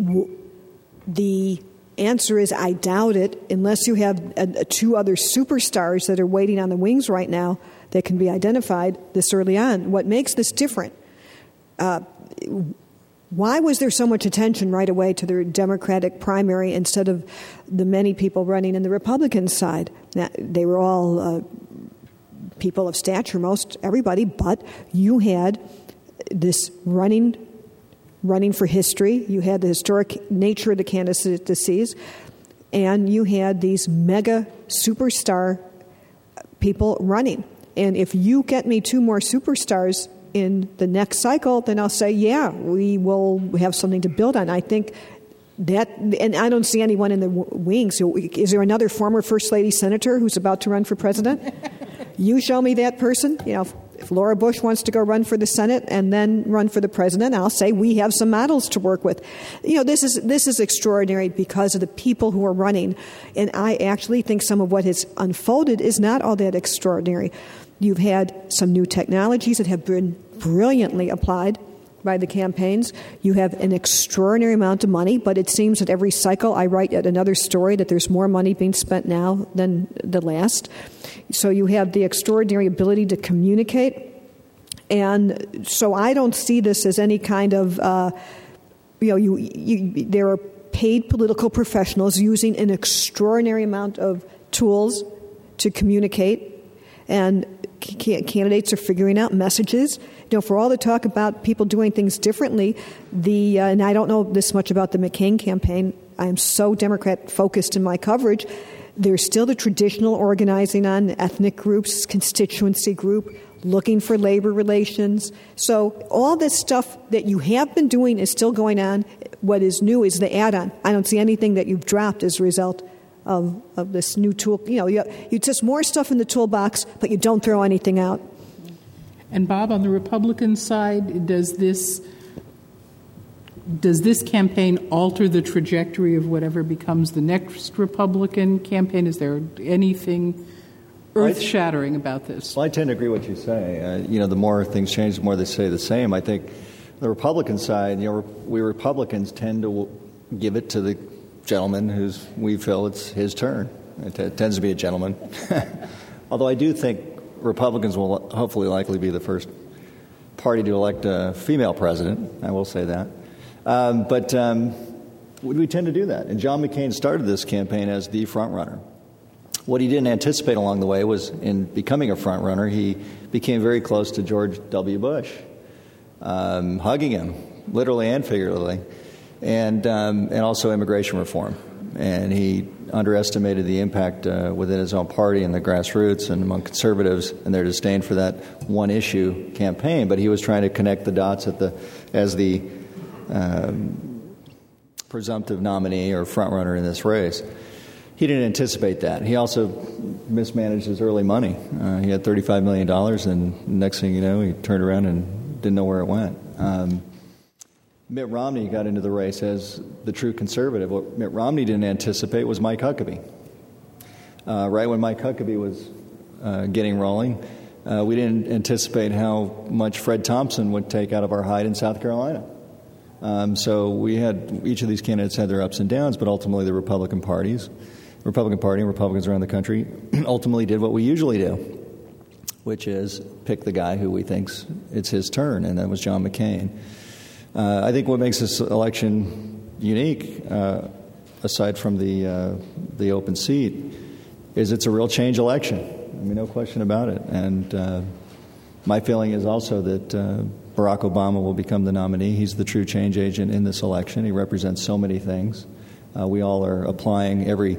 the answer is I doubt it unless you have a, a two other superstars that are waiting on the wings right now that can be identified this early on. What makes this different? Uh, why was there so much attention right away to the Democratic primary instead of the many people running in the Republican side? Now, they were all uh, people of stature, most everybody, but you had this running running for history. You had the historic nature of the candidacies, and you had these mega superstar people running. And if you get me two more superstars in the next cycle, then I'll say, yeah, we will have something to build on. I think that, and I don't see anyone in the wings. Is there another former First Lady Senator who's about to run for president? You show me that person. You know, if Laura Bush wants to go run for the Senate and then run for the president, I'll say we have some models to work with. You know, this is this is extraordinary because of the people who are running. And I actually think some of what has unfolded is not all that extraordinary. You've had some new technologies that have been brilliantly applied by the campaigns. You have an extraordinary amount of money, but it seems that every cycle I write yet another story that there's more money being spent now than the last. So you have the extraordinary ability to communicate. And so I don't see this as any kind of, uh, you know, you, you, there are paid political professionals using an extraordinary amount of tools to communicate, and c- candidates are figuring out messages. You know, for all the talk about people doing things differently, the uh, and I don't know this much about the McCain campaign. I am so Democrat-focused in my coverage. There's still the traditional organizing on ethnic groups, constituency group, looking for labor relations. So all this stuff that you have been doing is still going on. What is new is the add-on. I don't see anything that you've dropped as a result of, of this new tool. You know, you, you just more stuff in the toolbox, but you don't throw anything out. And Bob, on the Republican side, does this does this campaign alter the trajectory of whatever becomes the next Republican campaign? Is there anything earth-shattering about this? Well, I tend to agree with what you say. Uh, you know, the more things change, the more they stay the same. I think the Republican side, you know, we Republicans tend to give it to the gentleman who's we feel it's his turn. It, t- it tends to be a gentleman. Although I do think Republicans will hopefully likely be the first party to elect a female president. I will say that. Um, but um, we tend to do that. And John McCain started this campaign as the front runner. What he didn't anticipate along the way was in becoming a front runner, he became very close to George W. Bush, um, hugging him, literally and figuratively, and um, and also immigration reform. And he underestimated the impact uh, within his own party and the grassroots and among conservatives and their disdain for that one-issue campaign. But he was trying to connect the dots at the as the um, presumptive nominee or front-runner in this race. He didn't anticipate that. He also mismanaged his early money. Uh, he had thirty-five million dollars, and next thing you know, he turned around and didn't know where it went. Um, Mitt Romney got into the race as the true conservative. What Mitt Romney didn't anticipate was Mike Huckabee. Uh, right when Mike Huckabee was uh, getting rolling, uh, we didn't anticipate how much Fred Thompson would take out of our hide in South Carolina. Um, so we had each of these candidates had their ups and downs, but ultimately the Republican parties, Republican Party and Republicans around the country ultimately did what we usually do, which is pick the guy who we think's it's his turn, and that was John McCain. Uh, I think what makes this election unique, uh, aside from the uh, the open seat, is it's a real change election. I mean, no question about it. And uh, my feeling is also that uh, Barack Obama will become the nominee. He's the true change agent in this election. He represents so many things. Uh, we all are applying every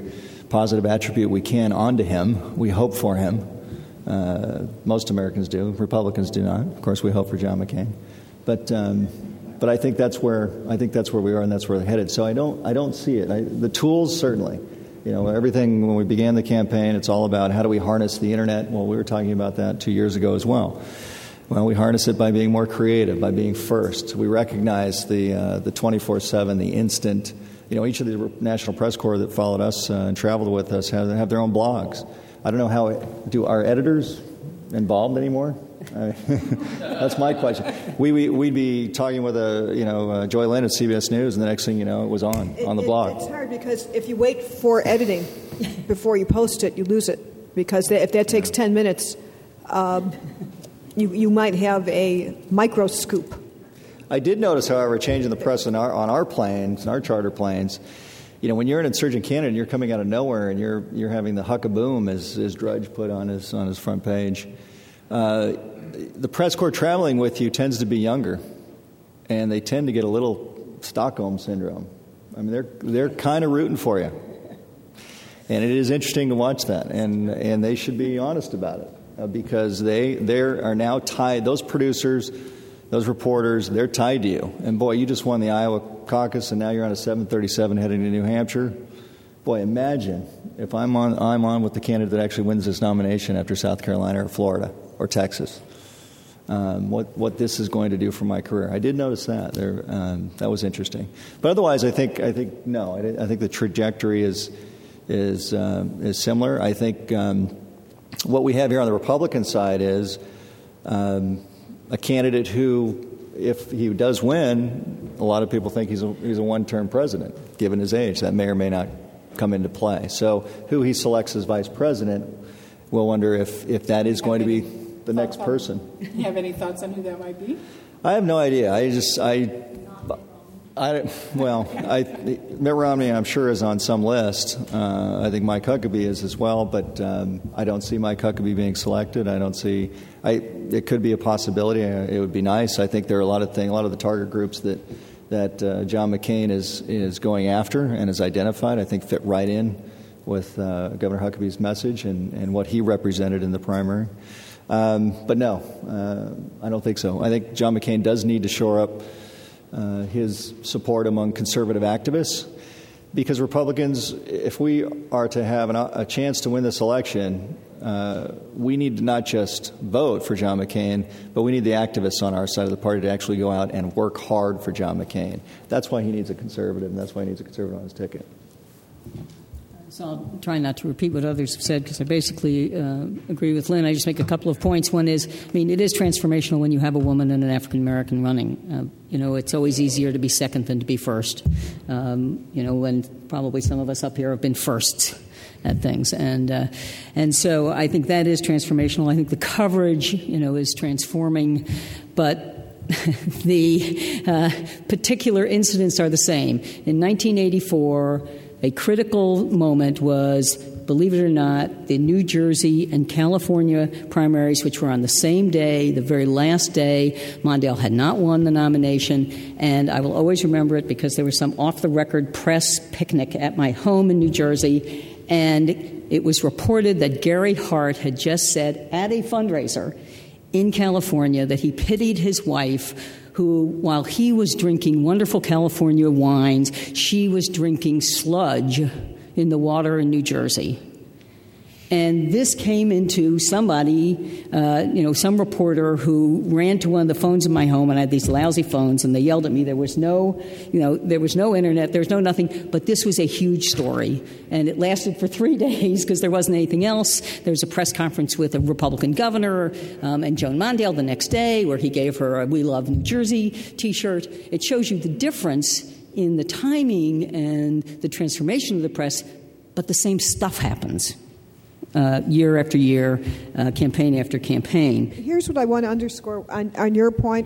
positive attribute we can onto him. We hope for him. Uh, most Americans do. Republicans do not. Of course, we hope for John McCain. But um, but I think that's where I think that's where we are, and that's where they're headed. So I don't I don't see it. I, the tools certainly. You know, everything when we began the campaign, it's all about how do we harness the internet. Well, we were talking about that two years ago as well. Well, we harness it by being more creative, by being first. We recognize the uh, the twenty-four seven, the instant. You know, each of the National Press Corps that followed us uh, and traveled with us have, have their own blogs. I don't know how it, do our editors involved anymore? I mean, that's my question. We, we we'd be talking with a you know uh, Joy Lynn at C B S News, and the next thing you know, it was on it, on the it, blog. It's hard because if you wait for editing before you post it, you lose it because if that takes ten minutes, um, you you might have a micro scoop. I did notice, however, a change in the press on our on our planes, our charter planes. You know, when you're an insurgent candidate and you're coming out of nowhere and you're you're having the huckaboom, as, as Drudge put on his on his front page, uh, the press corps traveling with you tends to be younger, and they tend to get a little Stockholm syndrome. I mean, they're they're kind of rooting for you, and it is interesting to watch that, and and they should be honest about it uh, because they they are now tied. Those producers, those reporters, they're tied to you. And boy, you just won the Iowa caucus, and now you're on a seven thirty-seven heading to New Hampshire. Boy, imagine if I'm on I'm on with the candidate that actually wins this nomination after South Carolina or Florida or Texas. Um, what what this is going to do for my career? I did notice that there. Um, that was interesting. But otherwise, I think I think no. I, I think the trajectory is is um, is similar. I think um, what we have here on the Republican side is um, a candidate who, if he does win, a lot of people think he's a, he's a one-term president, given his age. That may or may not come into play. So who he selects as vice president, we'll wonder if, if that is going to be the next person. You have any thoughts on who that might be? I have no idea. I just, I, I well, I, Mitt Romney, I'm sure, is on some list. Uh, I think Mike Huckabee is as well, but um, I don't see Mike Huckabee being selected. I don't see. I. It could be a possibility. It would be nice. I think there are a lot of things, a lot of the target groups that that uh, John McCain is is going after and is identified. I think fit right in with uh, Governor Huckabee's message and, and what he represented in the primary. Um, but no, uh, I don't think so. I think John McCain does need to shore up uh, his support among conservative activists, because Republicans, if we are to have an, a chance to win this election, uh, we need to not just vote for John McCain, but we need the activists on our side of the party to actually go out and work hard for John McCain. That's why he needs a conservative, and that's why he needs a conservative on his ticket. So I'll try not to repeat what others have said, because I basically uh, agree with Lynn. I just make a couple of points. One is, I mean, it is transformational when you have a woman and an African-American running. Uh, you know, it's always easier to be second than to be first. Um, you know, and probably some of us up here have been firsts at things. And uh, and so I think that is transformational. I think the coverage, you know, is transforming. But the uh, particular incidents are the same. In nineteen eighty-four, a critical moment was, believe it or not, the New Jersey and California primaries, which were on the same day, the very last day. Mondale had not won the nomination, and I will always remember it because there was some off-the-record press picnic at my home in New Jersey, and it was reported that Gary Hart had just said at a fundraiser in California that he pitied his wife, who, while he was drinking wonderful California wines, she was drinking sludge in the water in New Jersey. And this came into somebody, uh, you know, some reporter who ran to one of the phones in my home, and I had these lousy phones, and they yelled at me. There was no, you know, there was no internet, there was no nothing, but this was a huge story. And it lasted for three days because there wasn't anything else. There was a press conference with a Republican governor um, and Joan Mondale the next day where he gave her a We Love New Jersey T-shirt. It shows you the difference in the timing and the transformation of the press, but the same stuff happens. Uh, year after year, uh, campaign after campaign. Here's what I want to underscore on, on your point.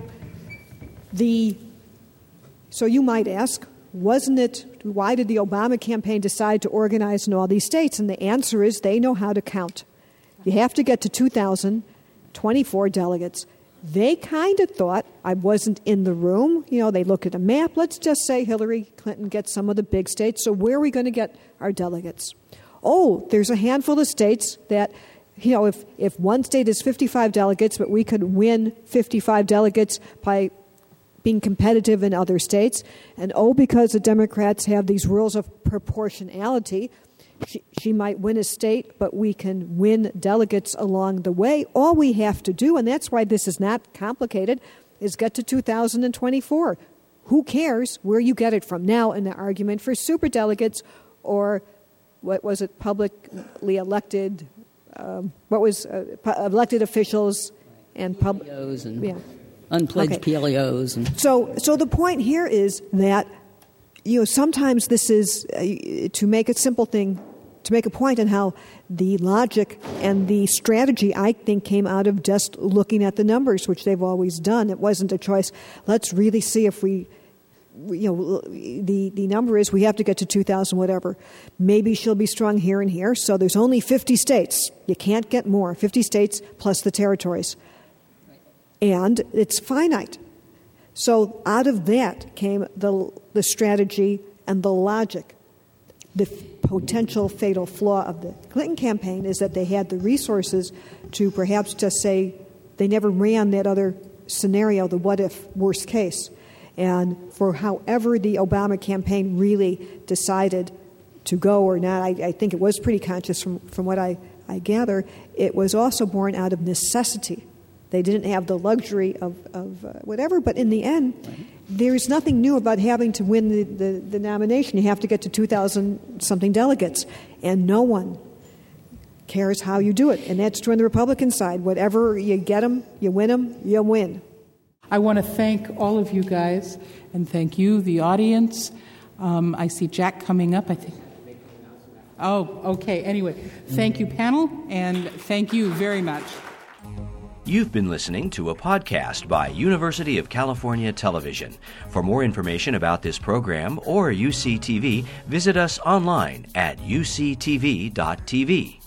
The so you might ask, wasn't it? Why did the Obama campaign decide to organize in all these states? And the answer is they know how to count. You have to get to two thousand twenty-four delegates. They kind of thought, I wasn't in the room. You know, they look at a map. Let's just say Hillary Clinton gets some of the big states. So where are we going to get our delegates? oh, there's a handful of states that, you know, if, if one state is fifty-five delegates, but we could win fifty-five delegates by being competitive in other states, and oh, because the Democrats have these rules of proportionality, she, she might win a state, but we can win delegates along the way. All we have to do, and that's why this is not complicated, is get to two thousand twenty-four. Who cares where you get it from? Now, in the argument for superdelegates, or what was it, publicly elected, um, what was uh, elected officials and public, and yeah. unpledged Okay. P L E Os. And So, so the point here is that, you know, sometimes this is uh, to make a simple thing, to make a point on how the logic and the strategy, I think, came out of just looking at the numbers, which they've always done. It wasn't a choice. Let's really see if we, you know, the, the number is we have to get to two thousand whatever. Maybe she'll be strong here and here. So there's only fifty states. You can't get more. fifty states plus the territories. And it's finite. So out of that came the the strategy and the logic. The potential fatal flaw of the Clinton campaign is that they had the resources to perhaps just say they never ran that other scenario, the what-if worst case. And for however the Obama campaign really decided to go or not, I, I think it was pretty conscious from, from what I, I gather, it was also born out of necessity. They didn't have the luxury of, of uh, whatever, but in the end, there's nothing new about having to win the, the, the nomination. You have to get to two thousand something delegates, and no one cares how you do it. And that's true on the Republican side. Whatever you get them, you win them, you win. I want to thank all of you guys, and thank you, the audience. Um, I see Jack coming up, I think. Oh, okay. Anyway, thank you, panel, and thank you very much. You've been listening to a podcast by University of California Television. For more information about this program or U C T V, visit us online at u c t v dot t v.